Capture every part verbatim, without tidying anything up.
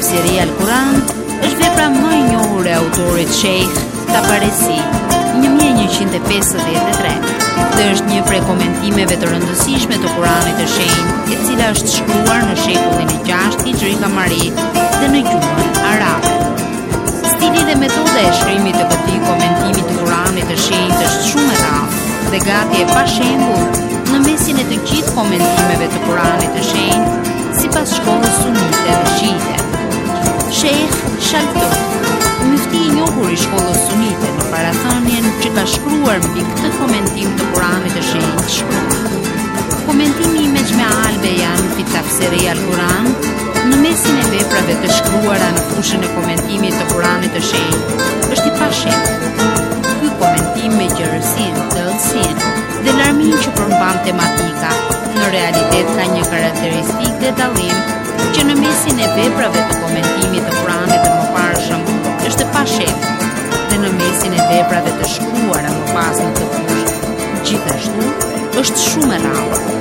Tafsiri al-Quran është vepra më e njohur e autorit Sheikh Tabaresi, një mijë e njëqind e pesëdhjetë e tre, dhe është një prej komentimeve të rëndësishme të Kuranit të Shenjtë, e cila është shkruar në shekullin e gjashtë hijri kamari dhe në gjuhën arabe. Stili dhe metoda e shkrimit të këtij komentimi të Kuranit të Shenjtë është shumë e rrallë dhe gati e pashembull në mesin e të gjithë komentimeve të Kuranit të Shenjtë, sipas shkollës sunite dhe shiite. Sheikh Shaltut, mufti i njohur i shkollës sunite, në parathënien që ka shkruar mbi këtë komentim të Kuranit të Shenjtë, shkruan: komentimi i Mejme al-Beyan fi Tafsiri al-Quran, në mesin e veprave të shkruara në fushën e komentimit të Kuranit të Shenjtë, është i pashembull. Ky komentim me gjerësinë, thellësinë dhe larmin që përmban tematika, në realitet ka një karakteristikë dhe dallim që në mesin e veprave të komentimit të Kuranit të mëparshëm është e pashembull, dhe në mesin e veprave të shkruara më pas në të fushë, gjithashtu është shumë e rrallë.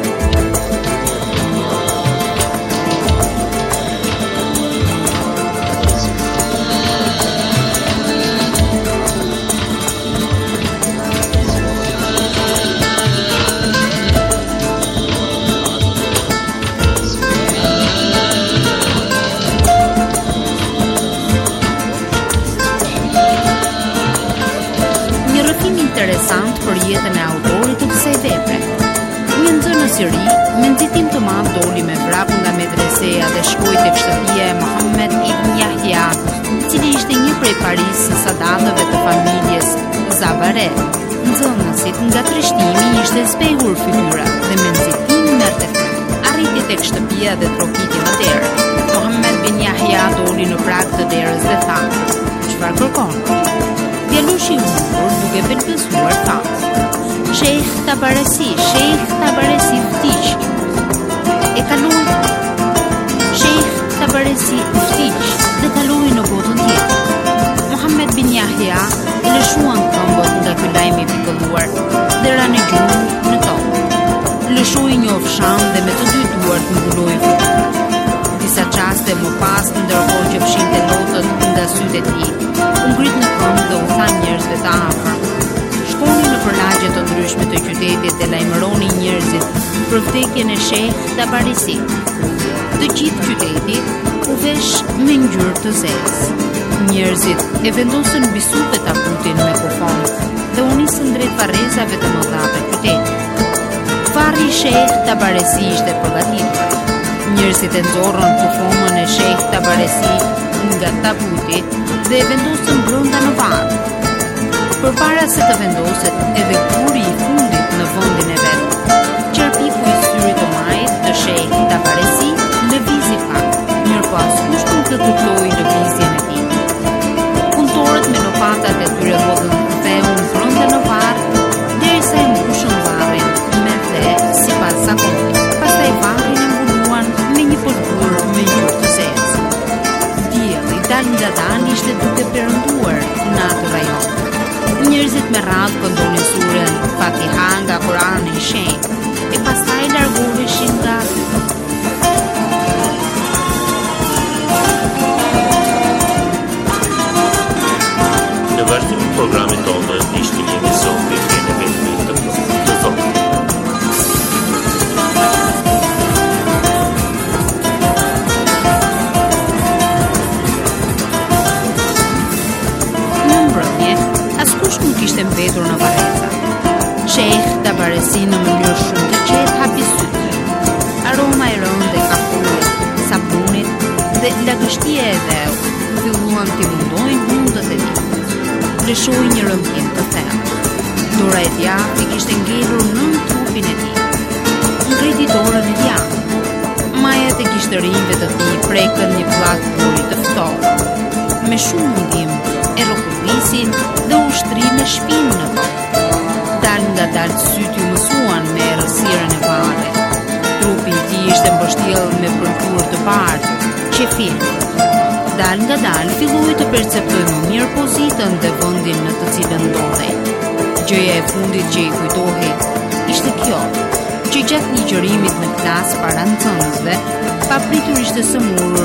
Interesant për jetën e autorit të kësaj vepre. Një nxënës i ri, me nxitim të madh doli me vrap nga medreseja dhe shkoi tek shtëpia e Muhammed ibn Yahya, i cili ishte një prej parisë së sadatëve të familjes Zavare. Nxënësit nga trishtimi ishte zbehur fytyra dhe me nxitim merrte frymë. Arriti tek shtëpia dhe trokiti në derë. Muhammed ibn Yahya doli në prag të derës dhe tha: "Çfarë kërkon?" Djalushi u mundur duke belbësuar tha: "Sheikh Tabaresi, Sheikh Tabaresi ftiq." E kaloi Sheikh Tabaresi ftiq dhe kaloi në botën tjetër. Muhammed bin Yahya i lëshuan këmbët nga ky lajm i pikëlluar dhe ra në gjumë në tokë. Lëshoi një ofsham dhe me të dy duart mbuloi fytyrën. Disa qaste më pas, ndërkohë që fshinte lotët nga sytë e tij, u ngrit në këmbë dhe u tha njerëzve të afër: "Shkoni në përlagje të ndryshme të qytetit dhe lajmëroni njerëzit për vdekjen e Sheikh Tabarisit." Të gjithë qyteti u vesh me ngjyrë të zezë. Njerëzit e vendosën mbi supë taputin me kufon dhe u nisën drejt varrezave të mëdha të qytetit. Varri i Sheikh Tabarisi ishte përgatitur. Njerëzit e nxorrën kufonën e Sheikh Tabaresi nga taputi dhe e vendosën brenda në varr. Përpara se të vendoset edhe kuri i fundit në vendin e vet, qerpiku i syrit të majt të Sheikh Tabaresi lëvizi pak, mirëpo askush nuk e kuptoi lëvizjen e tij. Punëtorët me lopatat e tyre hodhën ktheun brenda në varr derisa e mbushën varrin me the sipas zakonit. Pastaj varrin e mbuluan me një pëlhur me ngjyrë të zezë. Dielli dal nga dal ishte duke perënduar në atë rajon. Njerëzit me radhë këndonin surën Fatiha nga Kurani i Shenjtë e pastaj largoheshin nga Në vazhdim të programit tonë ishte një emision për të vetëm të të thotë. Askush nuk ishte mbetur në varreza. Sheikh Tabaresi në mënyrë shumë të qetë hapi sytë. Aroma e rëndë e kafurit, sapunit dhe lagështia e dheu filluan të mundojnë hundët e tij. Lëshoi një rëmtim të thellë. Dora e djathtë kishte ngelur nën trupin e tij. Ngriti dorën e djathtë. Majat e gishtërinjve të tij prekën një pllak buri të ftohtë. Me shumë mundim e rrokullisin dhe ushtri me shpinë në tokë. Dal nga dal sytë ju mësuan me errësirën e varrit. Trupi i tij ishte mbështjellë me pëlhur të bardhë, qefil. Dal nga dal filloi të perceptoj më mirë pozitën dhe vendin në të cilën ndodhej. Gjëja e fundit që i kujtohej ishte kjo, që gjatë ligjërimit në klasë para nxënësve, papritur ishte sëmurur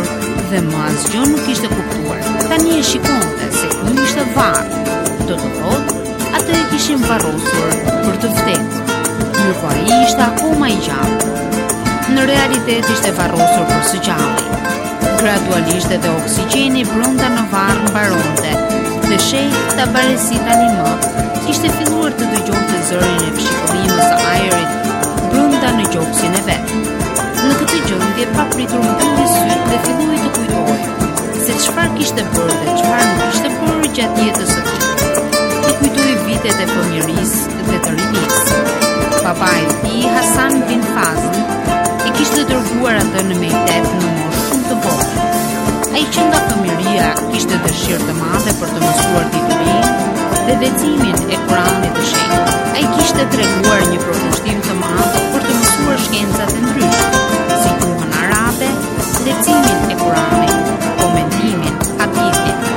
dhe më asgjë nuk ishte kuptuar. Tani e shikonte se ky ishte varr. Do të thotë, atë e kishin varrosur për të vdekur. Ndërkohë ai ishte akoma i gjallë. Në realitet ishte varrosur për së gjalli. Gradualisht edhe oksigjeni brenda në varr mbaronte. Dhe Sheikh Tabaresi tani më kishte filluar të dëgjonte zërin e fshikëllimës së ajrit brenda në gjoksin e vet. Në këtë gjendje papritur mbylli syt dhe filloi të kujtojë se çfarë kishte bërë dhe çfarë nuk kishte bërë gjatë jetës së tij. I kujtoi vitet e fëmijërisë dhe të rinisë. Papai i tij, Hasan bin Fazl, e kishte dërguar atë në mejtet në moshë shumë të vogël. Ai që nga fëmijëria kishte dëshirë të madhe për të mësuar diturinë dhe leximin e Kuranit të shenjtë. Ai kishte treguar një përkushtim të madh për të mësuar shkencat e ndryshme, si gjuhën arabe, leximin e Kuranit, komentimin, hadithin,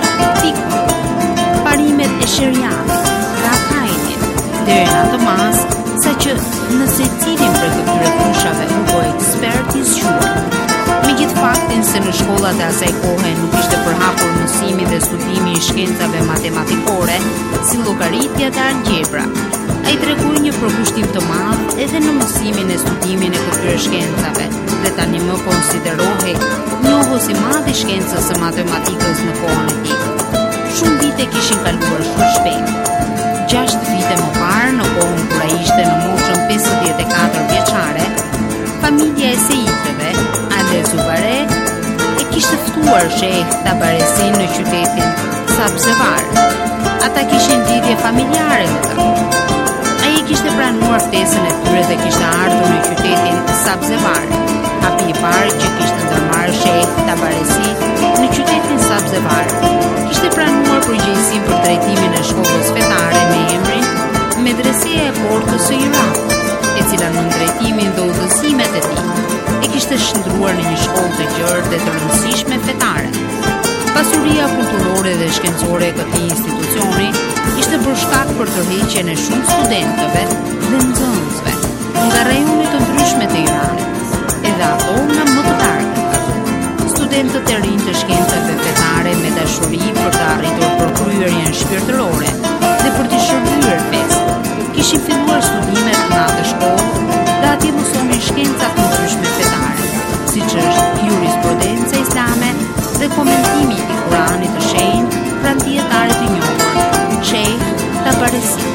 fikun, parimet e sheriatit, rakajnin, deri në atë mas, sa që nëse cilin për këtyre fushave u bë ekspert i zgjuar. Me gjithë faktin se në shkollat e asaj kohe nuk ishte përhapur mësimi dhe studimi i shkencave matematikore, si llogaritja dhe algebra, ai tregoi një përkushtim të madh edhe në mësimin e studimin e këtyre shkencave dhe tani më konsiderohej njohues i madh i shkencës së matematikës në kohën e tij. Shumë vite kishin kaluar shumë shpejt. Gjashtë vite më parë, në kohën kur ai ishte në moshën pesëdhjetë e katër vjeçare, familja e Seitëve, Ale Zubare, e kishte ftuar Sheikh Tabaresin në qytetin Sabzevar. Ata kishin lidhje familjare me të. Ai e kishte pranuar ftesën e tyre dhe kishte ardhur në qytetin Sabzevar. Hapi i parë që kishte ndërmarrë Sheikh Tabaresi në qytetin Sabzevar kishte pranuar përgjegjësinë për drejtimin e shkollës fetare me emrin Medreseja e Portës së Irakut, e cila në drejtimin dhe udhëzimet e tij e kishte shndruar në një shkollë të gjerë dhe të rëndësishme fetare. Pasuria kulturore dhe shkencore e këtij institucioni ishte bërë shkak për tërheqjen e shumë studentëve dhe nxënësve nga rajonet të ndryshme të Iranit, edhe ato nga më të largët. Studentët e rinj të shkencave fetare me dashuri për të arritur përkryerjen shpirtërore dhe për të shërbyer fesë, kishin filluar studimet në atë shkollë dhe atje mësonin shkencat të ndryshme fetare, siç është jurisprudenca islame dhe komentimi i Kuranit të shenjtë pranë dietarit të njohur, Sheikh Tabaresi.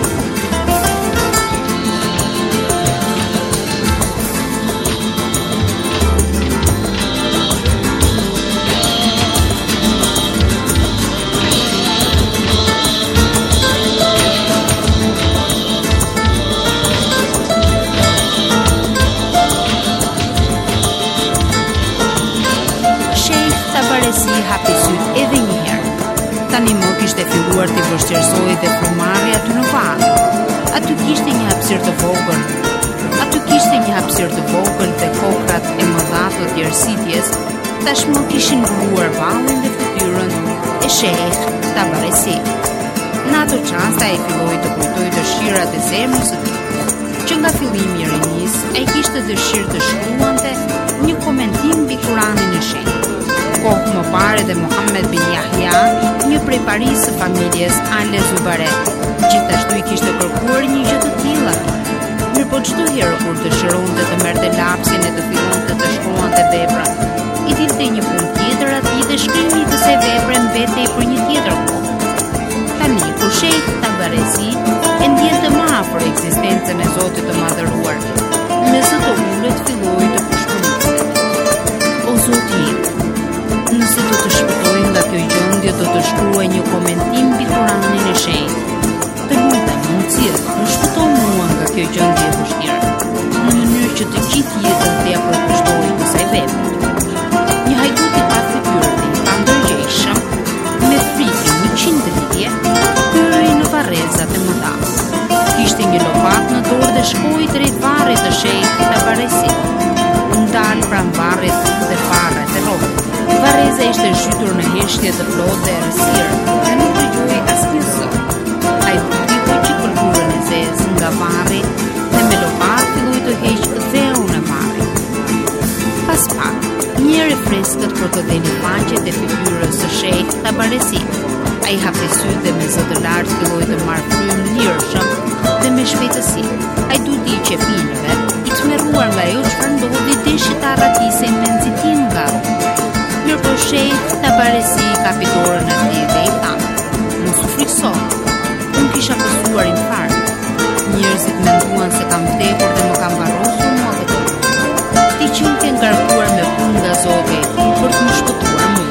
Tabaresi hapi syt edhe një herë. Tani më kishte filluar të vështirësoj dhe frumari aty në varr. Aty kishte një hapësirë të vogël. Aty kishte një hapësirë të vogël dhe kokrat e mëdha të djersitjes tashmë kishin ngruar vallin dhe fytyrën e Sheikh Tabaresi. Në ato çast ai filloi të kujtojë dëshirat e zemrës së tij, që nga fillimi i rinisë ai kishte dëshirë të shkruante një komentim mbi Kuranin e shenjtë. Kohë më parë dhe Muhammed bin Yahya, një prej parisë së familjes Ale Zubare, gjithashtu i kishte kërkuar një gjë të tillë. Mirëpo çdo herë kur dëshironte të merrte lapsin e të fillonte të shkruante vepra, i dilte një punë tjetër atij dhe shkrimi i kësaj vepre mbetej për një tjetër kohë. Tani kur Sheikh Tabaresi e ndjente më afër ekzistencën e Zotit të Madhëruar, me zë të ulët filloi të pushpëriste. O Zoti, nëse do të shpëtoj nga kjo gjendje, do të shkruaj një komentim mbi Kuranin e shenjtë. Të lutem, mundësisht, më shpëto mua nga kjo gjendje e vështirë, në mënyrë që të gjithë jetën t'ia përkushtoj kësaj vepre. Një hajdut i pa fytyrë dhe i pa ndërgjegjshëm, me frikë në qindritje, hyri në varrezat e mëdha. Kishte një lopatë në dorë dhe shkoi drejt varrit të Sheikh Tabaresit. Ndal pranë varrit dhe farret e rrotë. Varreza ishte zhytur në heshtje të plotë dhe errësirë, dhe nuk dëgjoi asnjë zë. Ai përpitej që kulturën e zezë nga varri dhe me lopatë filloi të heqë dheun e varrit. Pas pak, një erë freskët për të dhënë faqe Tabaresi. Ai hapi sy dhe me zë të lartë filloi të marrë frym lirshëm dhe me shpejtësi. Ai duti i qepinëve, i tmerruar nga ajo çfarë ndodhi, deshi ta arratisej me nxitim nga rrugë. Ndërkohë Sheikh Tabaresi kapi dorën atij dhe i tha: "Mos u frikso. Unë kisha pësuar infarkt. Njerëzit menduan se kam vdekur dhe më kam varrosur mua vetë. Ti qenë ke ngarkuar me punë nga Zoti për të më shpëtuar mua."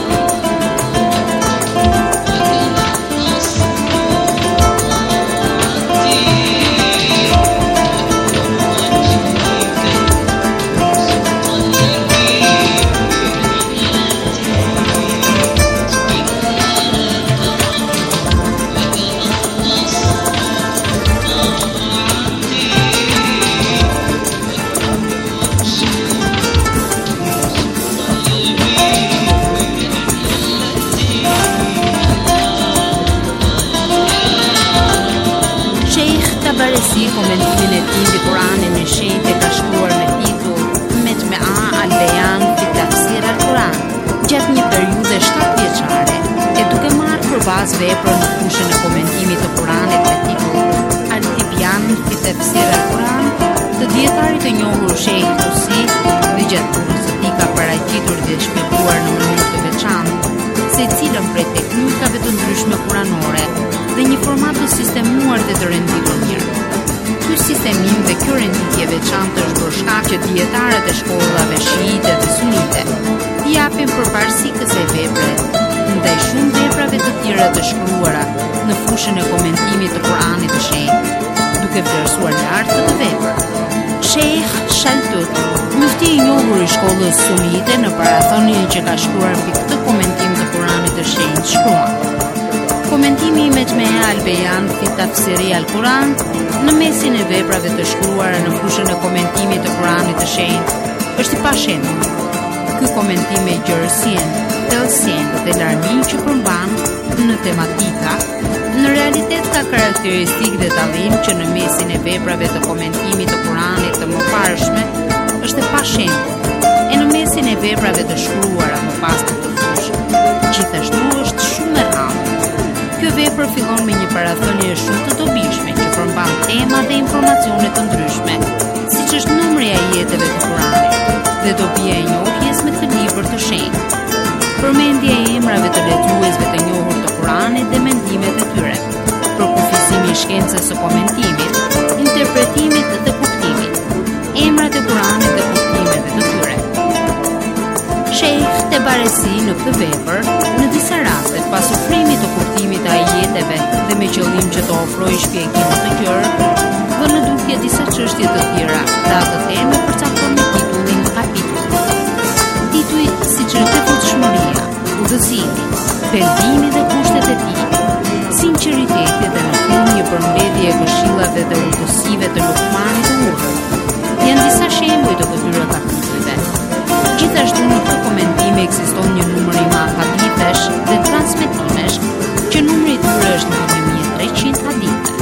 Tabaresi komentimin e tij në Kur'anin e shenjtë e ka shkruar me titull Mejmua al-Bayan fi Tafsir al-Quran gjatë një periudhe shtatë vjeçare, e duke marrë përbazë veprën në fushën e komentimit të Kuranit me titull Al-Tibyan fi Tafsir al-Quran të dietarit të njohur Sheikh Tusi, dhe gjatë punës së tij ka paraqitur dhe shpjeguar në mënyrë të veçantë se cilën prej teknikave të ndryshme kuranore dhe një format të sistemuar dhe të renditur mirë. Ky sistemim dhe kjo renditje veçantë është për shkak që dietarët e shkollave shiite dhe sunite i japin përparësi kësaj vepre ndaj shumë veprave të tjera të shkruara në fushën e komentimit të Kuranit të shenjtë, duke vlerësuar lart këtë vepër. Sheikh Shaltut, mufti i njohur i shkollës sunite, në parathonien që ka shkruar mbi këtë komentim të Kuranit të shenjtë, shkruan: Komentimi i Mejmua al-Bayan fi Tafsir al-Quran në mesin e veprave të shkruara në fushën e komentimit të Kuranit të shenjtë është i pashendur. Ky komentim me gjerësinë, thellësinë dhe larminë që përmban në tematika, në realitet ka karakteristikë dhe dallim që në mesin e veprave të komentimit të Kuranit të mëparshme është e pashendur, e në mesin e veprave të shkruara më pas të këtë fushë, gjithashtu është shumë e rrallë. Kjo vepër fillon me një parathënie shumë të dobishme që përmban tema dhe informacione të ndryshme, siç është numri i ajeteve të Kuranit dhe dobia e njohjes me këtë libër të shenjtë. Përmendja e emrave të lexuesve të njohur të Kuranit dhe mendimet e tyre, përkufizimi i shkencës së komentimit, interpretimit dhe kuptimit, emrat e Kuranit dhe kuptimeve të tyre. Sheikh Tabaresi në këtë vepër, në disa raste, pas ofrimit të kuptimit të ajeteve dhe me qëllim që të ofrojë shpjegime të gjerë, vë në dukje disa çështje të tjera dhe ato teme përcakton me titullin kapitull. Tituj siç është devotshmëria, udhëzimi, pendimi dhe kushtet e tij, sinqeriteti dhe në fund një përmbledhje e këshillave dhe udhësive të Lukmanit të Urrët. Janë disa shembuj të këtyre kapitujve. Gjithashtu në këtë komentim ekziston një numër i madh hadithesh dhe transmetimesh, që numri i tyre është në një mijë e treqind hadithe.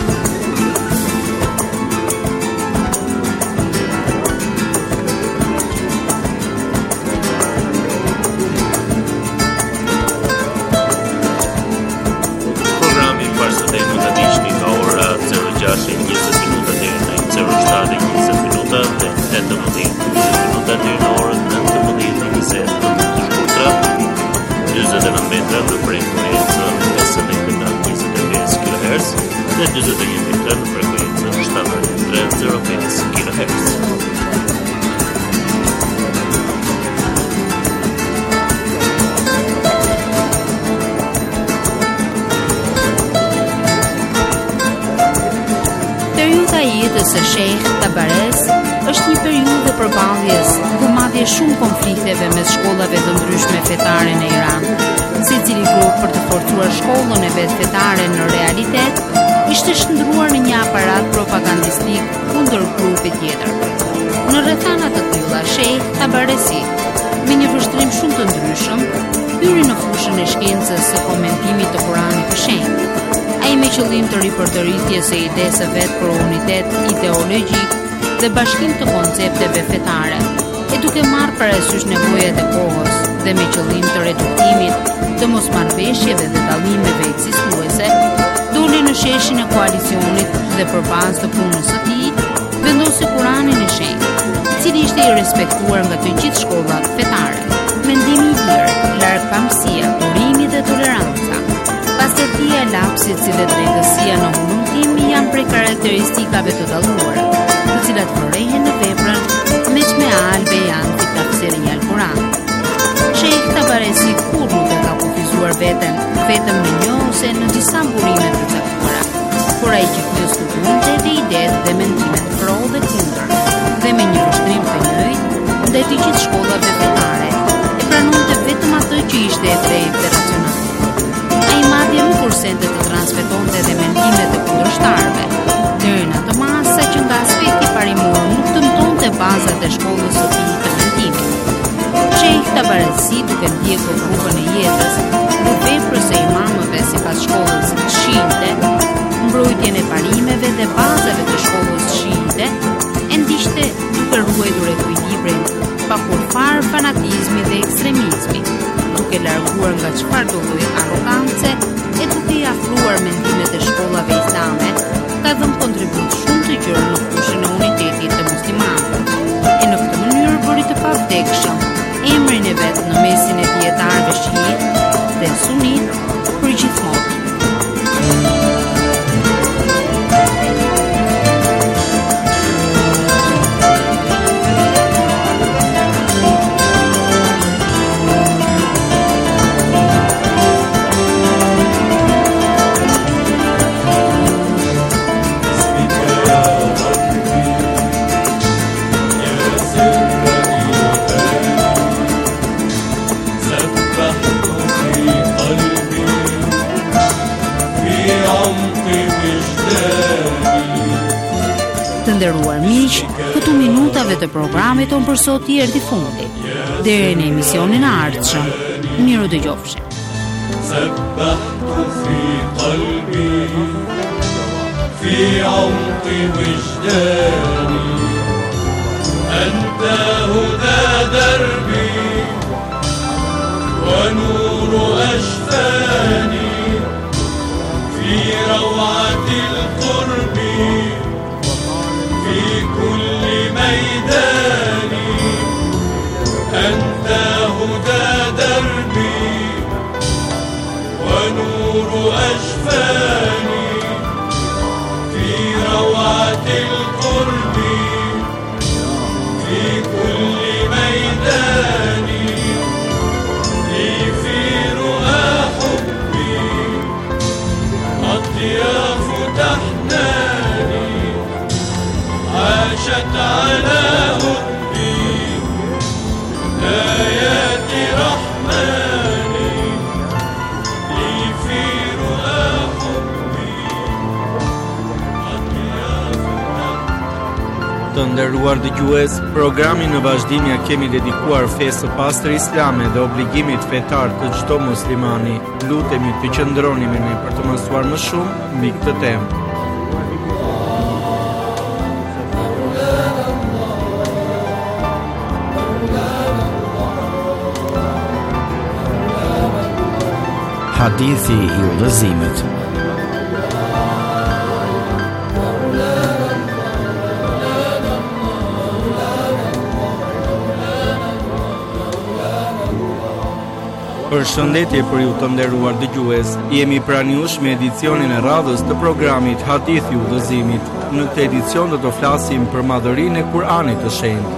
Programi i parë së deri në tani nga ora zero gjashtë e njëzet minuta deri në zero shtatë e njëzet minuta dhe tetëmbëdhjetë e njëzet minuta deri në orën nëntëmbëdhjetë e njëzet minuta të shkurtra, njëzet e nëntë metra në frekuencën pesëdhjetë e pesë kilohertz dhe njëzet e një metra në frekuencën shtatëdhjetë e tre e zero pesë kilohertz. Periudha e jetës së Sheikh Tabares është një periudhë përballjes dhe madje shumë konflikteve mes shkollave të ndryshme fetare në Iran. Secili grup për të forcuar shkollën e vet fetare në realitet ishte shndruar në një aparat propagandistik kundër grupit tjetër. Në rrethana të tilla, Sheikh Tabaresi, me një vështrim shumë të ndryshëm, hyri në fushën e shkencës së komentimit të Kuranit të shenjtë. Ai me qëllim të ripërdëritjes së idesë vet për unitet ideologjik dhe bashkim të koncepteve fetare, e duke marrë parasysh nevojat e kohës dhe me qëllim të reduktimit të mosmarrëveshjeve dhe dallimeve ekzistuese, doli në sheshin e koalicionit dhe përballë të punës së tij, vendosi Kuranin e Shenjtë, i cili ishte i respektuar nga të gjithë shkollat fetare. Mendimi i lirë, largpamësia, durimi dhe toleranca, pastërtia e lapsit si dhe drejtësia në hulumtim janë prej karakteristikave të dalluara, të cilat vorrehen në veprën meq me al-Beyan fi tafsiri al-Quran. Sheikh Tabaresi kur nuk e ka kufizuar veten vetëm në një ose në disa burime të caktuara, por ai gjithnjë studionte dhe idetë dhe mendimet pro dhe kundër, dhe me një vështrim të njëjtë ndaj të gjithë shkollave fetare, e pranonte vetëm atë që ishte e drejtë dhe racionale. Ai madje nuk kursente të transmetonte dhe mendimet e kundërshtarëve, deri në atë masë sa që nga aspekti parimor nuk dëmtonte bazat e shkollës së tij të mendimit. Sheikh Tabaresi, duke ndjekur rrugën e jetës dhe veprës së imamëve sipas shkollës shiite, mbrojtjen e parimeve dhe bazave të shkollës shiite, e ndiqte duke ruajtur ekuilibrin pa kurfar fanatizmi dhe ekstremizmi, duke larguar nga çfarëdo lloj arrogance e duke i afruar mendimet e shkollave islame, ka dhënë kontribut shumë të gjerë në fushën e unitetit të muslimanëve, e në këtë mënyrë bëri të pavdekshëm emrin e vet në mesin e dietarëve shiit dhe sunit për gjithmonë. Të nderuar miq, këtu minutave të programit tonë për sot i erdhi fundi. Deri në emisionin e ardhshëm. Miru dëgjofshim. في عمق وجداني أنت هدى دربي ونور أشفاني في روعة القرب في كل ميدان أنت هدى دربي ونور أشفاني في روعة القرب في كل ميدان لي في رؤى حبي أطياف تحناني عاشت على هدي آيات رحماني لي في رؤى حبي Të nderuar dëgjues, programin në vazhdim ja kemi dedikuar fesë së pastër islame dhe obligimit fetar të çdo muslimani. Lutemi të qëndroni me ne për të mësuar më shumë mbi këtë temë. Hadithi i udhëzimit. Përshëndetje për ju të nderuar dëgjues. Jemi pranë jush me edicionin e radhës të programit Hadithi i udhëzimit. Në këtë edicion do të flasim për madhërinë e Kuranit të Shenjtë.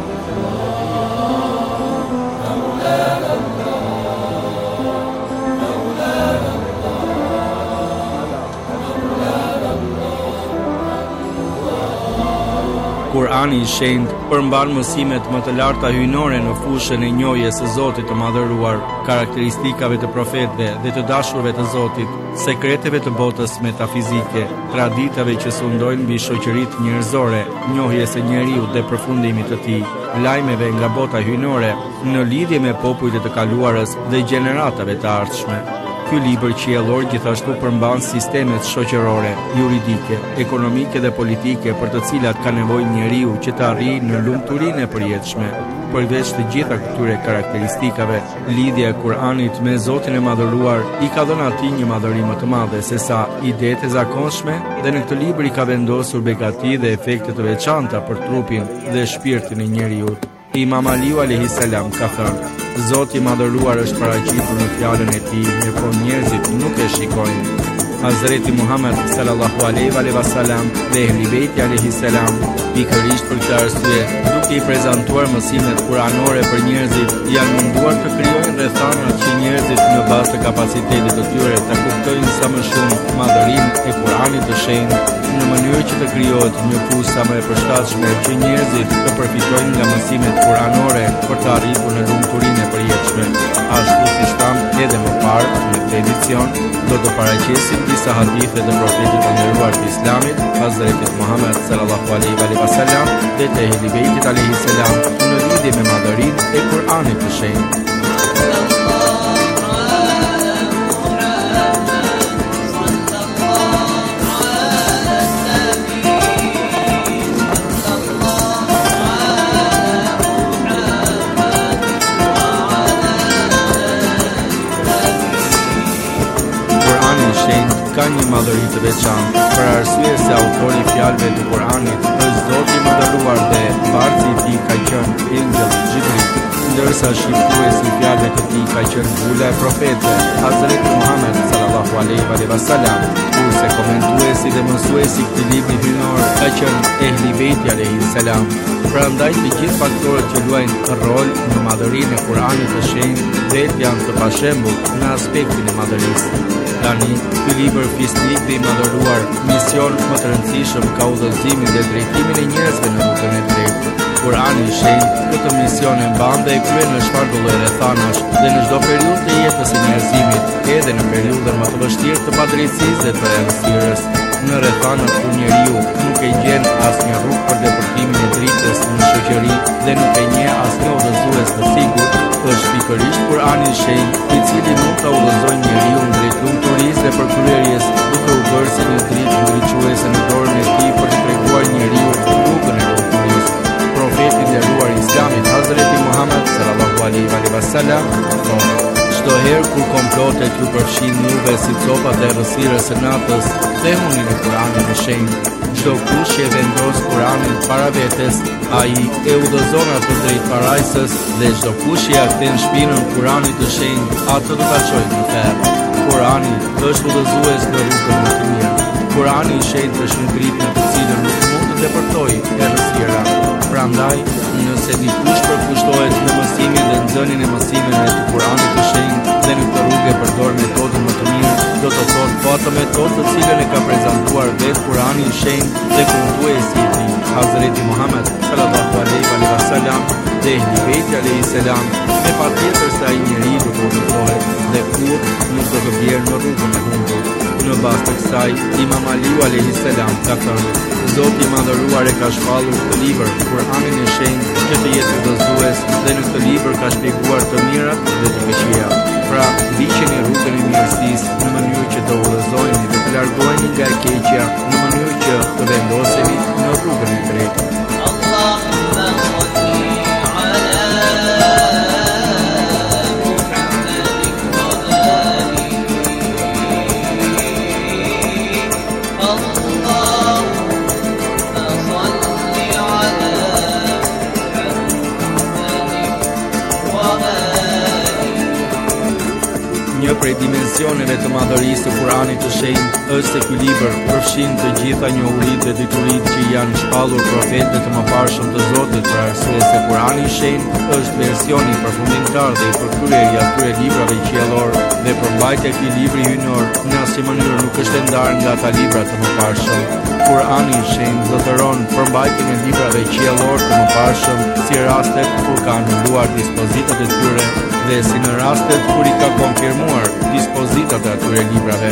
Kurani i Shenjtë përmban mësimet më të larta hyjnore në fushën e njohjes së Zotit të Madhëruar, karakteristikave të profetëve dhe të dashurve të Zotit, sekreteve të botës metafizike, traditave që sundojnë mbi shoqëritë njerëzore, njohjes së njeriu dhe përfundimit të tij, lajmeve nga bota hyjnore në lidhje me popujt e të kaluarës dhe gjeneratave të ardhshme. Ky libër qiellor gjithashtu përmban sistemet shoqërore, juridike, ekonomike dhe politike për të cilat ka nevojë njeriu që të arrijë në lumturinë e përjetshme. Përveç të gjitha këtyre karakteristikave, lidhja e Kur'anit me Zotin e Madhëruar i ka dhënë atij një madhëri më të madhe se sa idetë e zakonshme, dhe në këtë libër i ka vendosur begati dhe efekte të veçanta për trupin dhe shpirtin e njeriu. Imam Aliu alayhis salam ka thënë: Zoti i Madhëruar është paraqitur në fjalën e tij, por njerëzit nuk e shikojnë. Hazreti Muhammed sallallahu alaihi wasallam dhe Ehli Beiti alayhis salam, pikërisht për këtë arsye, duke i prezantuar mësimet kuranore për njerëzit, janë munduar të krijojnë rrethana që njerëzit në bazë të kapacitetit të tyre të kuptojnë sa më shumë madhërinë e Kuranit të shenjtë, në mënyrë që të krijohet një fushë sa më e përshtatshme që njerëzit të përfitojnë nga mësimet kuranore për të arritur në lumturinë e përjetshme. Ashtu siç thamë edhe më parë në këtë edicion, do të paraqesim disa hadithe të profetit të nderuar të Islamit, Hazretit Muhammed sallallahu alaihi wasallam, dhe të Ehli Beitit alayhis salam në lidhje me madhërinë e Kuranit të shenjtë. Ka një madhëri të veçantë, për arsye se autori i fjalëve të Kuranit është Zoti i Madhëruar dhe varësi i tij ka qenë Injilli Xhibril, ndërsa shifruesi i fjalëve të tij ka qenë bula e profetëve Hazreti Muhammed sallallahu alaihi wasallam, kurse komentuesi dhe mësuesi i këtij libri hyjnor ka qenë Ehli Beiti alayhis salam. Prandaj të gjithë faktorët që luajnë rol në madhërinë e Kuranit të shenjtë vetë janë të pashembull në aspektin e madhërisë. Tani, ky libër fisnik dhe i madhëruar, mision më të rëndësishëm ka udhëzimin dhe drejtimin e njerëzve në rrugën e drejtë. Kurani i shenjtë këtë mision e mban dhe e kryen në çfarëdo lloj rrethanash dhe në çdo periudhë të jetës së njerëzimit, edhe në periudhën më të vështirë të padrejtisë dhe të errësirës. Në rrethanat ku njeriu nuk e gjen asnjë rrugë për depërtimin e dritës në shoqëri dhe nuk e njeh asnjë udhëzues të sigurt, është pikërisht Kurani i shenjtë, i cili mund ta udhëzojë njeriu drejt lumturisë dhe përkryerjes, duke u bërë si një dritë ndriçuese në dorën e tij për të treguar njeriu rrugën e lumturisë. Profeti i nderuar i Islamit, Hazreti Muhammed sallallahu alaihi wasallam, thonë: çdo herë kur komplotet ju përfshin juve si copat e errësirës së natës, kthehuni në Kuranin e shenjtë. Çdo kush që vendos Kuranin para vetes, ai e udhëzon atë drejt parajsës, dhe çdo kush që ia kthen shpinën Kuranit të shenjtë, atë do ta çojë në ferr. Kurani është udhëzues në rrugën më të mirë. Kurani i shenjtë është një dritë në të cilën nuk mund të depërtojë errësira. Prandaj, nëse dikush përkushtohet në mësimin dhe nxënien e mësimeve të Kuranit të shenjtë dhe në këtë rrugë përdor metodën më të mirë, do të thotë po atë metodë të cilën e ka prezantuar vetë Kurani i shenjtë dhe këndvësi i tij, Hazreti Muhammed sallallahu alaihi wasallam dhe Ehli Beiti alayhis salam, me patjetër se ai njeriu do të udhëzohet dhe kur nuk do të bjerë në rrugën e humbur. Në bazë të kësaj, Imam Aliu alayhis salam ka thënë: Zoti i Madhëruar e ka shpallur këtë libër, Kur'anin e shenjtë, që të jetë udhëzues, dhe në këtë libër ka shpjeguar të mirat dhe të këqijat. Pra, ndiqeni rrugën e mirësisë në mënyrë që të udhëzoheni dhe të largoheni nga e keqja, në mënyrë që të vendoseni në rrugën e drejtë. Një prej dimensioneve të madhërisë të Kuranit të shenjtë është se ky libër përfshin të gjitha njohuritë dhe dituritë që janë shpallur profetëve të mëparshëm të Zotit, për arsye se Kurani i shenjtë është versioni përfundimtar dhe i përkryer i atyre librave qiellor, dhe përmbajtja e këtij libri hyjnor në asnjë mënyrë nuk është e ndarë nga ata libra të mëparshëm. Kurani i shenjtë zotëron përmbajtjen e librave qiellor të mëparshëm si rastet kur ka anuluar dispozitat e tyre dhe si në rastet kur i ka konfirmuar dispozitat e atyre librave.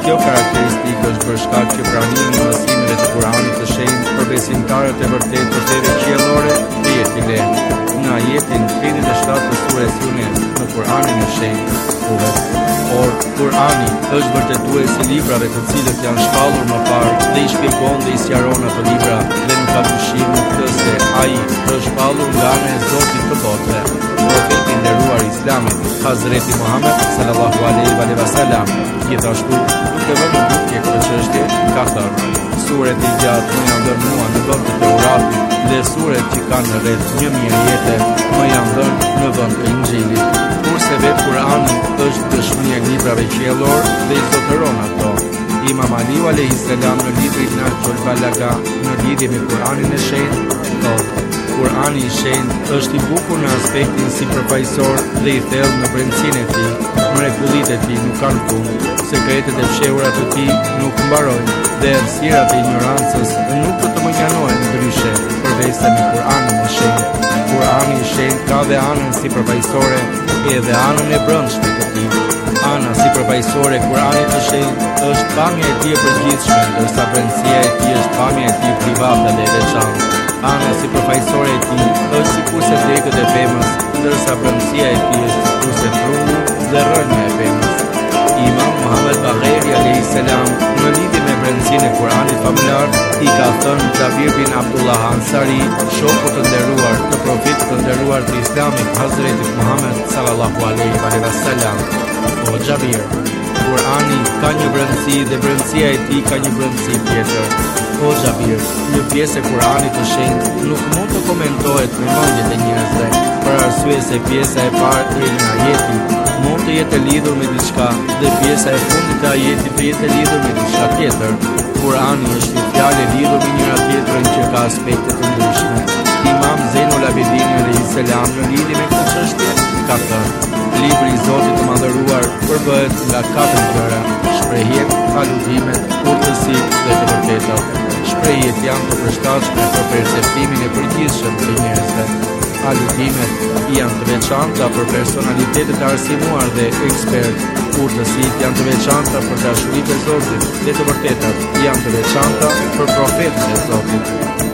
Kjo karakteristikë është për shkak që pranimi i mësimeve të Kuranit të shenjtë për besimtarët e vërtetë të feve qiellore të jetë i lehtë. Në ajetin tridhjetë e shtatë të surës Yunus në Kuranin e shenjtë thuhet: Por Kurani është vërtetues i librave të cilët janë shpallur më parë dhe i shpjegon dhe i sqaron ato libra dhe nuk ka dyshim në këtë se ai është shpallur nga ana e Zotit të botëve. Profeti i nderuar i Islamit, Hazreti Muhammed sallallahu alaihi wasallam, gjithashtu duke vënë dukje këtë çështje, ka thënë: Suret i gjatë më janë dhënë mua në vend të Teuratit dhe suret që kanë në rreth një mijë ajete më janë dhënë në vend të Injilit. Kurse vetë Kurani është dëshmia e librave qiellor dhe i zotëron ato. Imam Aliu alayhis salam në librin Nahjul Balagha në lidhje me Kuranin e shenjtë thotë: Kurani i shenjtë është i bukur në aspektin sipërfaqësor dhe i thellë në brendësinë e tij. Mrekullitë e tij nuk kanë fund, sekretet e fshehura të tij nuk mbarojnë dhe errësirat e ignorancës nuk do të mënjanohen ndryshe përveçse me Kuranin e shenjtë. Kurani i shenjtë ka dhe anën sipërfaqësore edhe anën e brendshme të tij. Ana sipërfaqësore e Kuranit të shenjtë është pamja e tij e përgjithshme, ndërsa brendësia e tij është pamja e tij private dhe e veçantë. Ana sipërfaqësore e tij është sikurse degët e pemës, ndërsa brendësia e tij është sikurse trungu dhe rrënja e pemës. Imam Muhammed Bagheri alayhis salam në lidhje me brendësinë e Kuranit familjar i ka thënë Xhabir bin Abdullah Ansari, shoku të nderuar të profetit të nderuar të Islamit Hazreti Muhammed sallallahu alaihi wasallam: O Xhabir, Kurani ka një brendësi dhe brendësia e tij ka një brendësi tjetër. O Xhabir, një pjesë e Kuranit të shenjtë nuk mund të komentohet me mendjet e njerëzve, për arsye se pjesa e parë e një ajeti mund të jetë lidhur me diçka dhe pjesa e fundit e ajetit të jetë lidhur me diçka tjetër. Kurani është një fjalë e lidhur me njëra tjetrën që ka aspekte të ndryshme. Imam Zainul Abidin alayhis salam në lidhje me këtë çështje ka thënë: Libri i Zotit të Madhëruar përbëhet nga katër gjëra: shprehjet, aludimet, urtësitë dhe të vërtetat. Shprehjet janë të përshtatshme për perceptimin e përgjithshëm të njerëzve. Aludimet janë të veçanta për personalitetet e arsimuar dhe ekspert. Urtësitë janë të veçanta për dashuritë e Zotit dhe të vërtetat janë të veçanta për profetët e Zotit.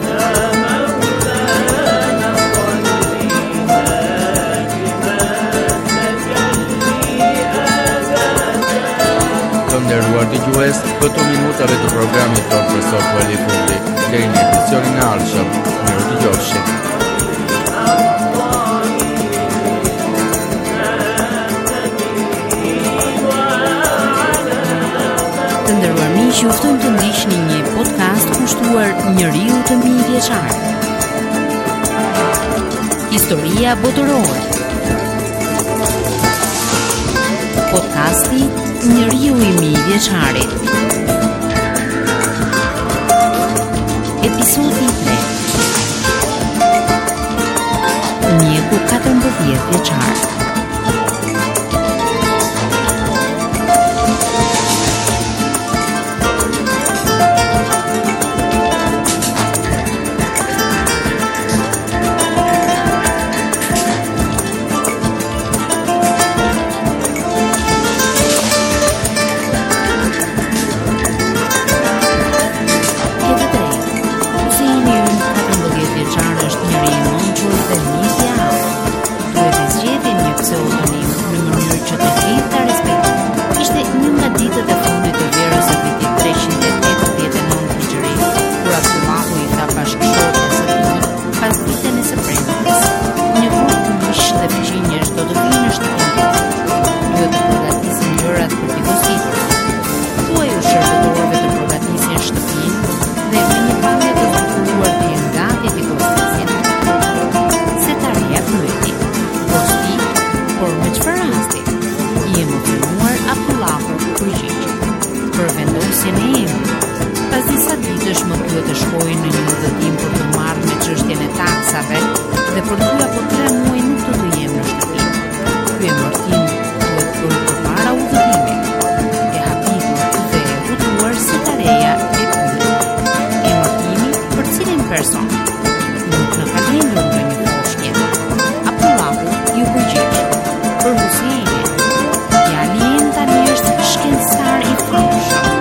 Të nderuar dëgjues, këto minutave të programit tonë për sot u ali fundi. Deri në emisionin e ardhshëm, mirë dëgjofshi. Të nderuar miq, ju ftojmë të ndiqni një podcast kushtuar Njeriu të mijëvjeçar. Historia botërore. Podcasti Njeriu i mijëvjeçarit. Episodi tre. Mjeku katërmbëdhjetë vjeçar. Për Husejnin, djali im tani është shkencëtar i famshëm.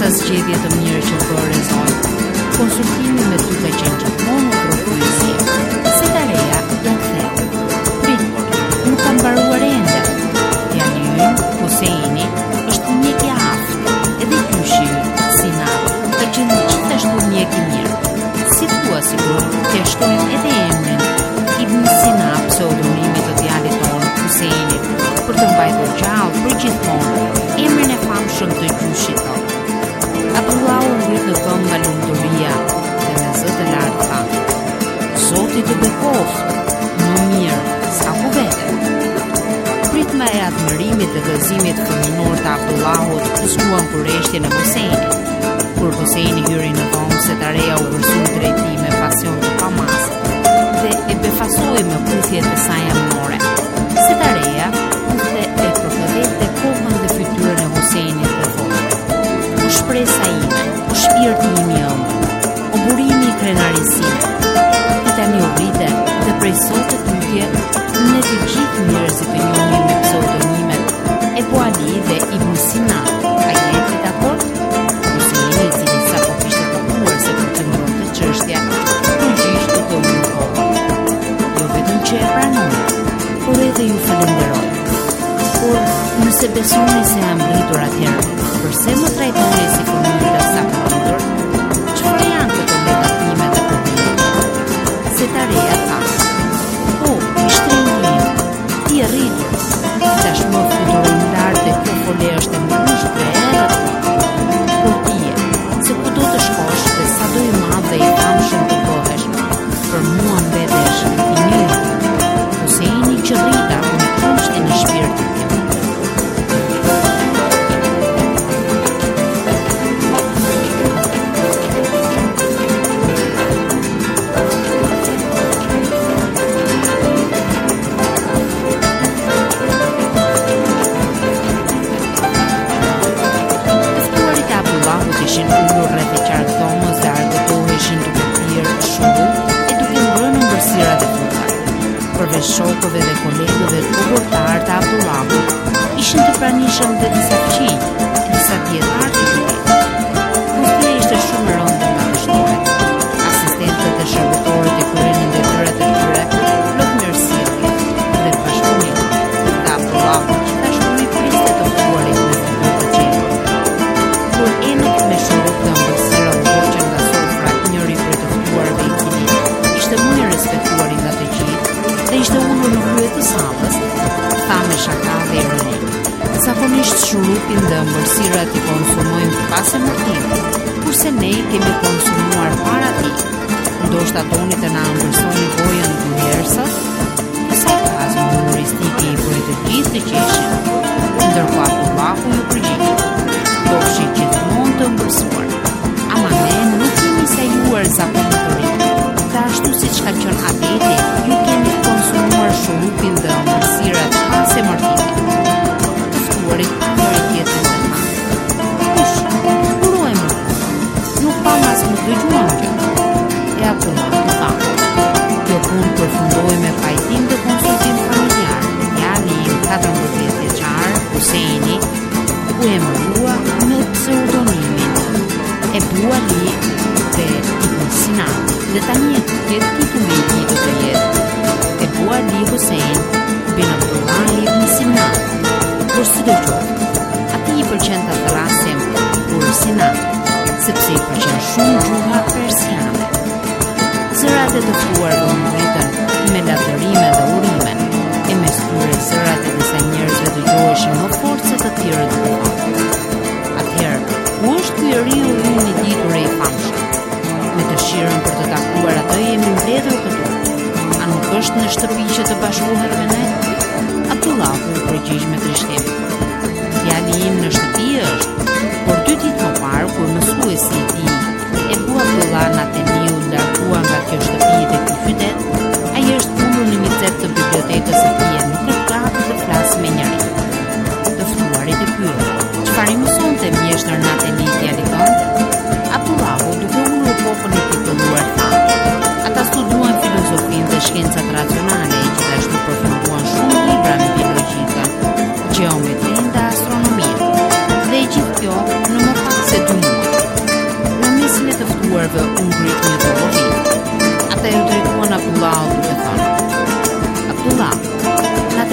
zgjedhje të mirë që bëre Zonë. Konsultimi me ty ka qenë gjithmonë në propozicie. Si ta reja, ja ktheu. Pritur, nuk ka mbaruar ende. Djali ynë, Huseini, është mjek i aftë, edhe kyshi Sina ka qenë gjithashtu mjek i mirë. Si thua sigur, t'ia shtojmë edhe emrin Ibn Sina, pseudonimi të djalit tonë Huseinit, për të mbajtur gjallë për gjithmonë emrin e famshëm të gjyshit tonë. Abdullahu ngrit në këmbë nga lumturia dhe me zë të lartë tha: Zoti të bekoftë, më mirë, s'ka ku vete. Pritma e admirimit dhe gëzimit fëminor të Abdullahut zgjuan kurreshtjen e Huseinit. Kur Huseini hyri në dhomë, se të reja u vërsu drejti me pasion të pamasë dhe e befasoi me puthjet e saj amore. Se të reja puthe e përkëdhete kohën dhe fytyrën e Huseinit dhe thotë: U shpresa ime, u shpirti imi ëmbël, o burimi i krenarisime. I tani u rrite dhe prej sotë tutje ne të gjithë njerëzit të njohim me pseudonimet Ebu Ali dhe Ibn Sina. A jeni dakord? Huseini, i cili sapo kishte kuptuar se për të ngrohtë çështja, përgjigj duke u kohë. Jo vetëm që e pranoi, por edhe ju falenderoj. Por nëse besoni se jam rritur atëherë, përse më trajtoni si fëmijë sa përndur? Çfarë janë këto negatime dhe probleme? Se ta reja tha: O, i shtrenjtë im, ti e rritur, tashmë fluturojmë lartë dhe kjo fole është e ngushtë dhe errët. Por tije, se kudo të shkosh dhe sa do i madh dhe i famshëm të bëhesh, për mua mbetesh i mirë. Huseini që rrita unë kushtin e shpirtit tim. Ishin ullur rreth e qark dhomës dhe argëtoheshin duke thirrë shubu e duke ngrënë ëmbëlsirat e futa. Përveç shokëve dhe kolegëve të kurortar të Abdullahut, ishin të pranishëm dhe disa fqinj, disa dietar të jurit. Puthia ishte shumë e rëndë nga dështoret. Asistentët dhe shërbëtorët e kryenin detyrat e tyre plot mirësjellje dhe bashkëpunim. Dhe Abdullahut gjithashtu i priste të ftuarit me figurë të gjendur. Kur enët me shurup dhe ëmbëlsira u hoqën nga sofra, njëri prej të ftuarve i cili ishte më i respektuari nga të gjithë dhe ishte ulur në krye të sallës, tha me shaka dhe ironi: Zakonisht shurupin dhe ëmbëlsirat i konsumojmë pas emërtimit, kurse ne kemi konsumuar para tij. Ndoshta doni të na ëmbëlsoni gojën dy herë sot? Sa kazi humoristike i bëri të gjithë të qeshin, ndërkohë Abdullahu ju përgjigj: Dofshi gjithmonë të ëmbëlsuar, ama ne nuk kemi sejuar zakon të ri. Dhe ashtu siç ka qenë adeti, ju keni konsumuar shurupin dhe ëmbëlsirat pas emërtimit. Të ftuarit njëri tjetrin dhe thanë: Kush? Kur u emërtua? Nuk pam as më dëgjuam gjë. E Abdullahu tha: Kjo punë përfundoi me pajtim dhe konsultim familjar. Djali im katërmbëdhjetë vjeçar, Huseini, u emërua me pseudonimin Ebu Ali dhe Ibn Sina, dhe tani e këtë titulli i tij do të jetë Ebu Ali Husein bin Abdullah Ibn Sina. Por sidoqoftë, atij i pëlqen ta thrasim kur Sina, sepse i pëlqen shumë gjuha persiane. Zërat e të ftuar do ngritën me latërime dhe urime, e mes tyre zërat e disa njerëzve dëgjoheshin më fort se të tjerët duan. Atëherë, ku është ky riu i ditur e i famshëm? Me dëshirën për të takuar atë jemi mbledhur këtu. A nuk është në shtëpi që të bashkohet me ne? Abdullahu u përgjigj me trishtim: Djali im në shtëpi është, por dy ditë më parë kur mësuesi i tij Ebu Abdullah Nateniu largua nga kjo shtëpi dhe ky qytet, ai është punur në një cep të bibliotekës së tij, nuk është gati të flasë me njëri. Të ftuarit e pyet: Çfarë mësonte mjeshtër Nateni djalit tënd? Abdullahu, duke ulur kokën e titulluar, tha: Ata studuan filozofinë dhe shkencat racionale, e gjithashtu përfunduan shumë libra në biologjikën, gjeometrinë dhe astronominë. Dhe gjithë kjo në më pak se dy muaj.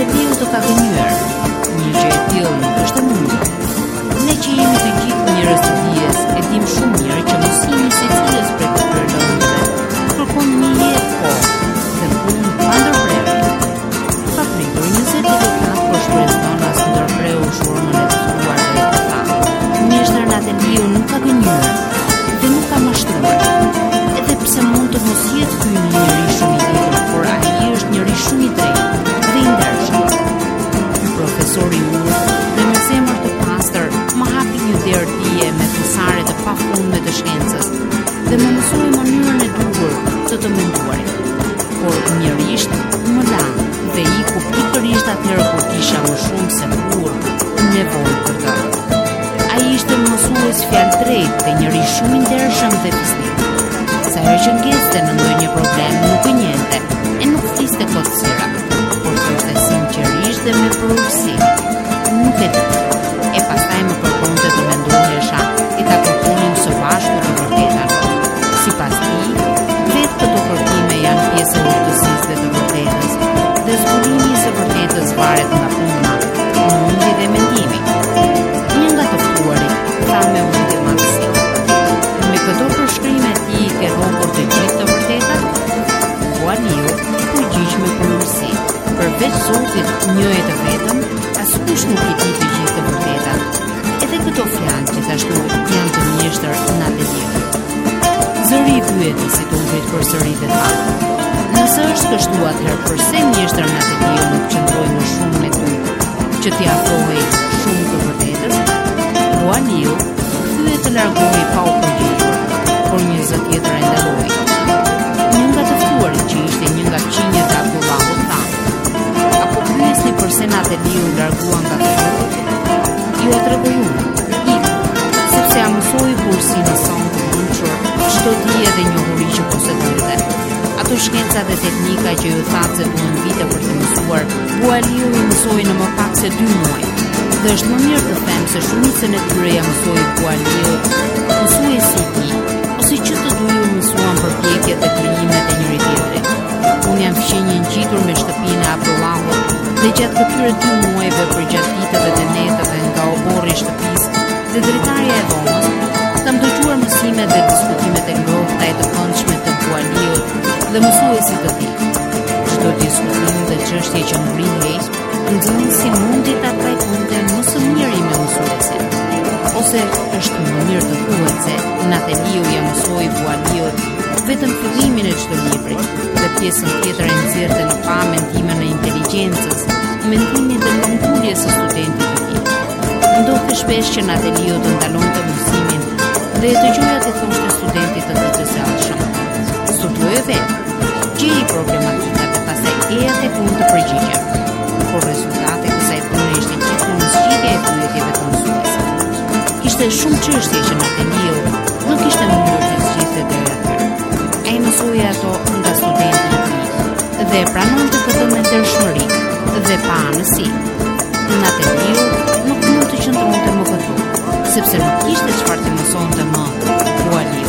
Liu të ka gënyer. Një gjë e tillë nuk është e mundur. Ne që jemi të gjithë njerëz të dijes, e dim shumë mirë që mësimi secilës prej këtyre lëndëve kërkon një jetë kohë dhe punë pa ndërprerje. Ka pritur njëzet deputat për shpresdonas ndërpreu shurmën e të thuar dhe të tha. Mjeshtër Liu nuk ka gënyer dhe nuk ka mashtruar. Edhe pse mund të mos jetë ky një njeri shumë i ditur, por ai është njeri shumë i drejtë dhe i ndershëm. Profesori Ur dhe me zemër të pastër më hapi një derë dije me thesare të pafundme të shkencës dhe më mësoi mënyrën e duhur të të menduarit. Por njërisht më la dhe iku pikërisht atëherë kur kisha më shumë se kur nevojë për të. Ai ishte mësues fjalë drejtë dhe njëri shumë i ndershëm dhe fisnik. Sa herë që ngeste në ndonjë problem nuk e njente e nuk fliste kotësira, por thoshte sinqerisht dhe me përurësi. Nuk e di. E pastaj më kërkonte të mendohesha e ta kërkonim së bashku të vërtetën. Sipas tij, vetë këto kërkime janë pjesë e urtësisë dhe të vërtetës, dhe zbulimi së vërtetës varet nga puna, mundi dhe mendimi. Një nga të ftuarit tha me undje madhësi. Me këto përshkrime ti ke rrokur të gjithë të vërtetat? Liu përgjigj me përmirësi. Përveç Zotit një e të vetëm, askush nuk i di të gjithë të vërtetat. Edhe këto fjalë gjithashtu janë të mjeshtër në atë Liu. Zëri i pyeti si të uvrit përsëri dhe tha: nëse është kështu, atëherë pse mjeshtër në atë Liu nuk qëndroi më shumë me ty, që t'i afrohej shumë të vërtetës? Liu thyet të largohej pa u përgjigjur, por një zë tjetër e ndaloi. Një nga të ftuarit që ishte një nga qinjet e Abdullahut tha: apo pyesni pse natë Liu largua nga të rrugë? Ju e tregoj unë, ik, sepse a mësoi bursi në son të bunqur, çdo dije dhe njohuri që posedonte. Ato shkenca dhe teknika që ju thatë se duhen vite për të mësuar, Liu i mësoi në më pak se dy muaj. Dhe është më mirë të them se shumicën e tyre ja mësoi Liu, mësuesi i tij, ose që të dy u mësuan përpjekjet dhe krijimet e njëri tjetrit. Unë jam fqinjë ngjitur me shtëpinë e Abdullahut dhe gjatë këtyre dy muajve përgjatë ditëve të netëve nga oborri i shtëpisë dhe dritarja e dhomës, kam dëgjuar mësimet dhe diskutimet e ngrohta e të këndshme të Liut dhe mësuesit të tij. Çdo diskutim dhe çështje që ngrinhej, nxënësi mundi ta trajtonte më së miri me mësuesin. Ose është më mirë të thuhet se natë Liu ja mësoi Liut vetëm fillimin e çdo libri dhe pjesën tjetër e nxjerrte në pa mendimin e inteligjencës, mendimin dhe nënkuljes së studentit të tij. Ndodhte shpesh që natë Liu të ndalonte mësimin dhe e dëgjoja të thoshte studentit të tij të zgjashëm: studioje vetë, gjej problematika dhe pastaj eja tek unë të përgjigjem. Por rezultati i kësaj pune ishte gjithmonë zgjidhja e pyetjeve të mësuesit. Kishte shumë çështje që natë Liu nuk kishte mënyrë të zgjidhte deri atëherë. Ai mësoi ato nga studenti i tij dhe pranonte këtë me ndershmëri dhe pa anësi. Natë Liu nuk mund të qëndronte më këtu, sepse nuk kishte çfarë të mësonte më Liu.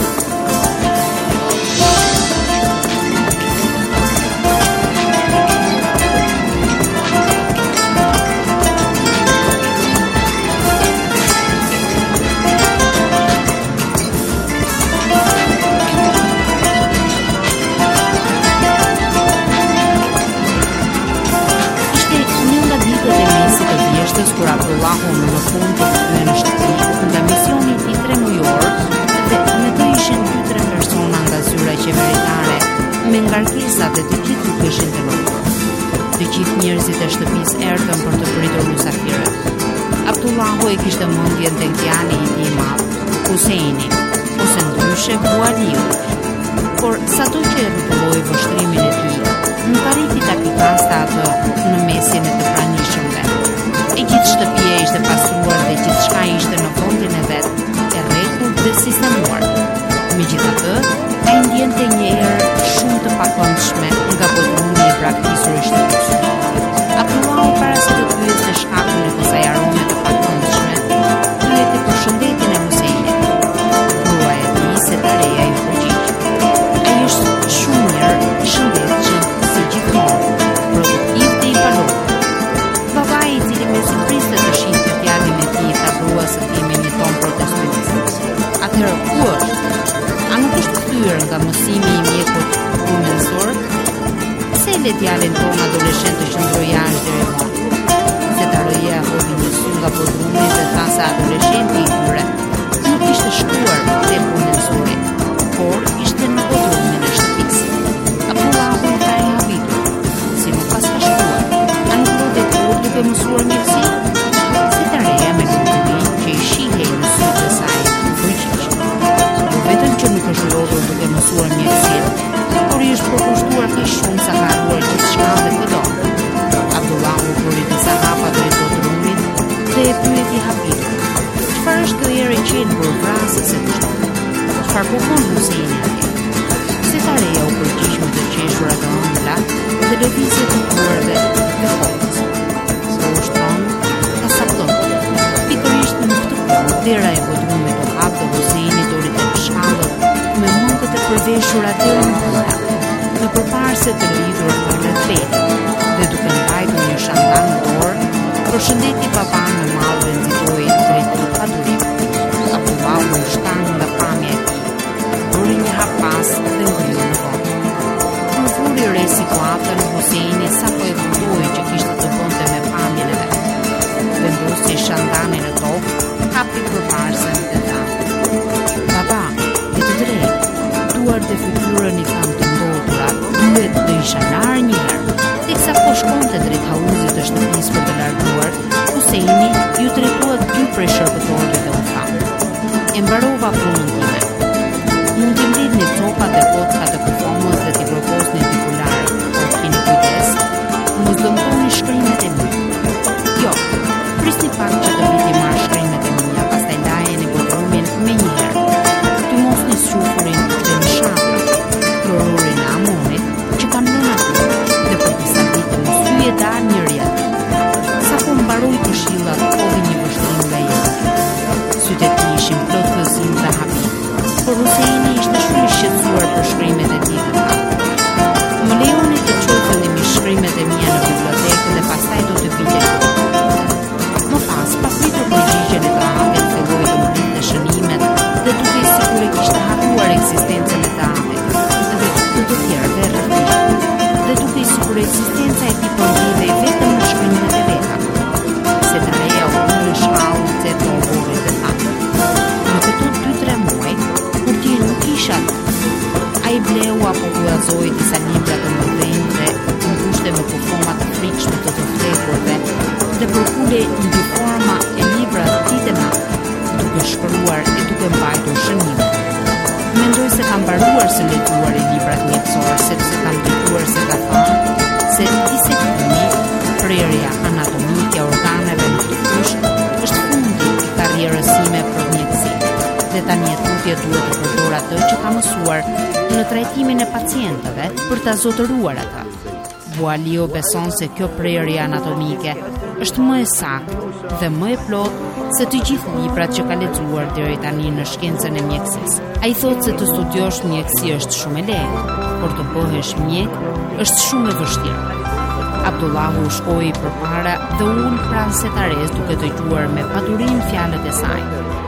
Kur Abdullahu në në fund të kthye në shtëpi nga misioni i tij tremujor dhe me të ishin dy tre persona nga zyra qeveritare me ngarkesa dhe të gjithë nuk ishin të lodhur. Të gjithë njerëzit e shtëpisë erdhën për të pritur mysafirët. Abdullahu e kishte mendjen tek djali i tij i madh, Huseini, ose ndryshe Liu. Por sado që e rregulloi vështrimin e tij, nuk arriti ta pikaste atë në mesin e të pranishmëve. E gjithë shtëpia ishte pastruar dhe gjithë shka ishte në vendin e vetë, e rregullt dhe sistemuar. Megjithatë, ai ndjente një erë shumë të pakëndshme nga bodrumi i braktisur i shtëpisë. Abdullahu para se të pyeste shkakun e kësaj arome të pakëndshme, pyeti për shëndetin e Huseinit. Gruaja e tij se të reja i përgjigj: ai është shumë mirë, i shëndetshëm si gjithmonë, produktiv dhe i djalin tonë adoleshent të qëndroj jashtë deri vonë. Se Taroja hodhi një sy nga podrumi dhe tha se adoleshenti i tyre nuk ishte shkuar te punësori, por ishte në podrumin e shtëpisë. Abdullahu ka e habitur, si nuk pas ka shkuar, a nuk do të kur duke mësuar mjekësi? Si Tareja me lutëmin që i shihej në sytë e saj në përgjigj. Po vetëm që nuk është lodhur duke mësuar mjekësi, por i është përkushtuar kaq shumë sa ka harruar gjithçka dhe këto. Abdullahu bëri disa hapa drejt podrumit dhe e pyeti habitur: "Çfarë është kjo erë e qelbur vrasës e kështu? Çfarë po bën Huseini atje?" Se Tareja u përgjigj me të qeshur atë ëmbla dhe lëvizje të kurrëve dhe kokës. Po u shtron ka sapton. Pikërisht në këtë kohë dera e podrumit u hap dhe Huseini doli te shkallët me mundët e përveshura deri në punë, me përparse të lidhur në vetë dhe duke mbajtur një shandan në dorë, përshëndeti baban me malë dhe nxitoi drejt një padurim. Abdullahu u shtan nga pamja e tij, bëri një hap pas dhe ngriu në vonë. Kur vuri re situatën, Huseini sapo e kuptoi që kishte të bënte me pamjen e vet. Vendosi shandanin në tokë, hapi përparsen dhe tha: "Baba, e të drejtë, duar dhe fytyrën i kam të ndotura, duhet të isha lar një herë." Teksa po shkonte drejt hauzit të shtëpisë për të larguar, Huseini ju tretua dy prej shërbëtorëve dhe u tha: "E mbarova punën time. Mund t'i mbledhni copat dhe kockat e kufomës dhe t'i propozni titular, por keni kujdes, mos dëmtoni shkrimet e mi. Jo, prisni pak që të viti marrë shkrimet e mia, pastaj lajeni podrumin me një herë. Ty mosni shufurin dhe në shatra, klorurin e amonit që kam lënë aty, dhe për disa ditë mos hyje dal njëri aty." Sa po mbaroi këshillat, hodhi një vështrim nga jeta. Sytë e tij ishin plot gëzim dhe habi, por Huseini ishte shumë i shqetësuar për shkrimet e tij dhe tha: "Më lejoni të çoj fillimisht shkrimet e mia në bibliotekë dhe pastaj do të vijë këtu." Më pas, paspritur përgjigjen e të angët, filloi të mbrinte shënimet dhe duke i sigur e kishte harruar ekzistencën e të angët dhe të të tjerëve rreth, dhe duke i sigur ekzistenca e tij përmbledhej vetëm në shkrimet e veta. Se Tareja u hyrë në shkallë se të oborit dhe tha: "Në këto dy tre muaj, kur ti nuk isha aty, ai bleu apo huazoi disa libra të mëdhenj dhe mbushte me kufoma të frikshme të të vdekurve dhe përkule një forma e libra ditë e natë, duke shkruar e duke mbajtur shënime. Mendoj se kam mbaruar së lexuar e librat mjekësor, sepse kam dëgjuar se ka thënë se disektimi, prerja anatomike e organeve në trup është fundi i karrierës sime për mjekësi. Dhe tani e tutje duhet të përdor atë që ka mësuar në trajtimin e pacientëve për ta zotëruar ata." Bualiu beson se kjo prerje anatomike është më e saktë dhe më e plotë se të gjithë librat që ka lexuar deri tani në shkencën e mjekësisë. Ai thotë se të studiosh mjekësi është shumë e lehtë, por të bëhesh mjek është shumë e vështirë. Abdullahu u shkoi përpara dhe ul pranë se Tares duke dëgjuar me padurim fjalët e saj.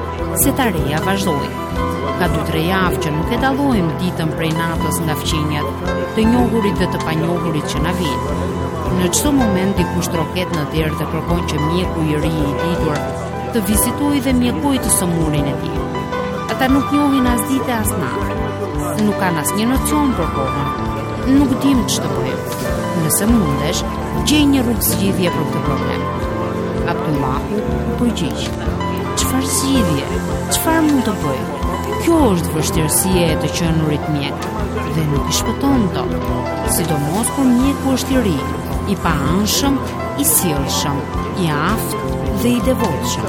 Se Tareja vazhdoi: "Ka dy tre javë që nuk e dallojmë ditën prej natës nga fqinjat, të njohurit dhe të panjohurit që na vijnë. Në çdo moment dikush troket në derë dhe kërkon që mjeku i ri i ditur të vizitojë dhe mjekoj të sëmurin e tij. Ata nuk njohin as ditë as natë, nuk kanë asnjë nocion për kohën, nuk dim ç'të bëjmë. Nëse mundesh, gjej një rrugë zgjidhje për këtë problem." Abdullahu u përgjigj: "Çfarë zgjidhje? Çfarë mund të bëj? Kjo është vështirësia e të qenurit mjek dhe nuk i shpëton dot, sidomos kur mjeku është i ri, i paanshëm, i sjellshëm, i aftë dhe i devotshëm."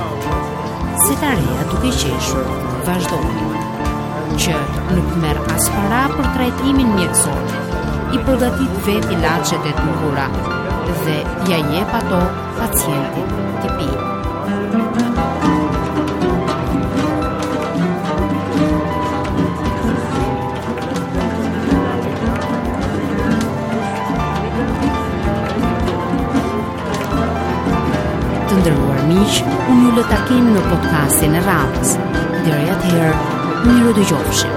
Se Tareja duke qeshur, vazhdoi: "Që nuk merr as para për trajtimin mjekësor, i përgatit vet ilaçet e duhura dhe ja jep ato pacientit të pi." Të nderuar miq, unë ju lë takim në podcastin e radhës. Deri atëherë, miru dëgjofshim.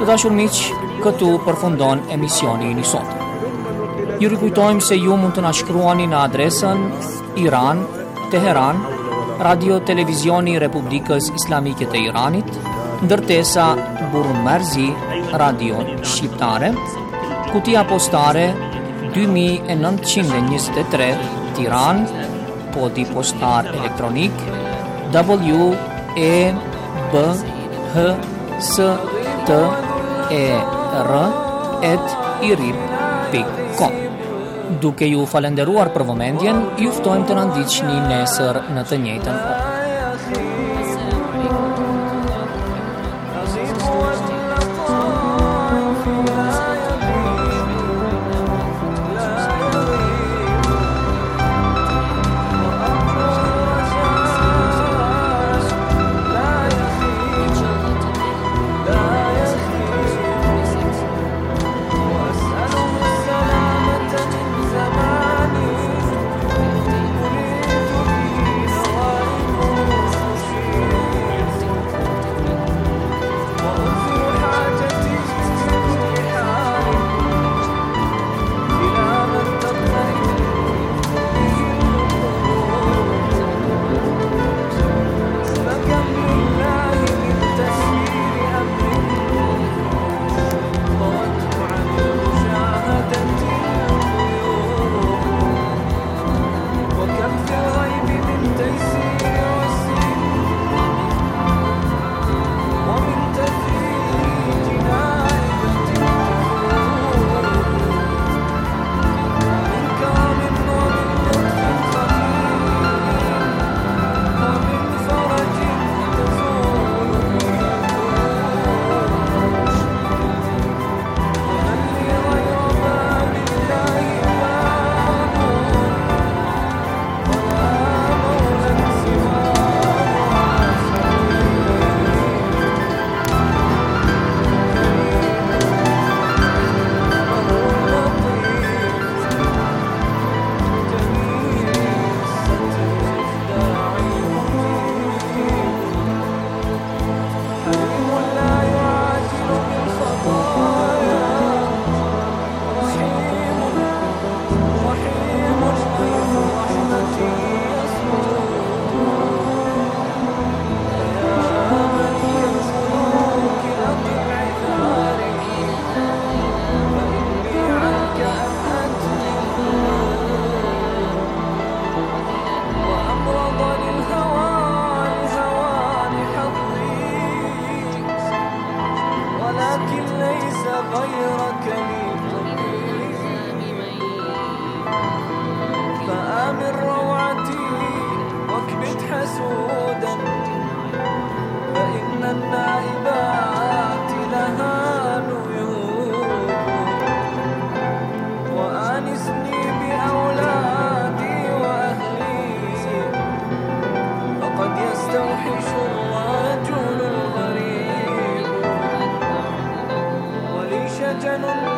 Të dashur miq, këtu përfundon emisioni i sot. Ju rikujtojmë se ju mund të na shkruani në adresën Iran, Teheran, Radio Televizioni Republikës Islamike të Iranit, ndërtesa Burun Merzi, Radio Shqiptare, kutia postare dy mijë e nëntëqind e njëzet e tre, Tiranë, kodi postar elektronik W E B H S T E R at irib pikë com. Duke ju falenderuar për vëmendjen, ju ftojmë të na ndiqni nesër në të njëjtën orë. شجن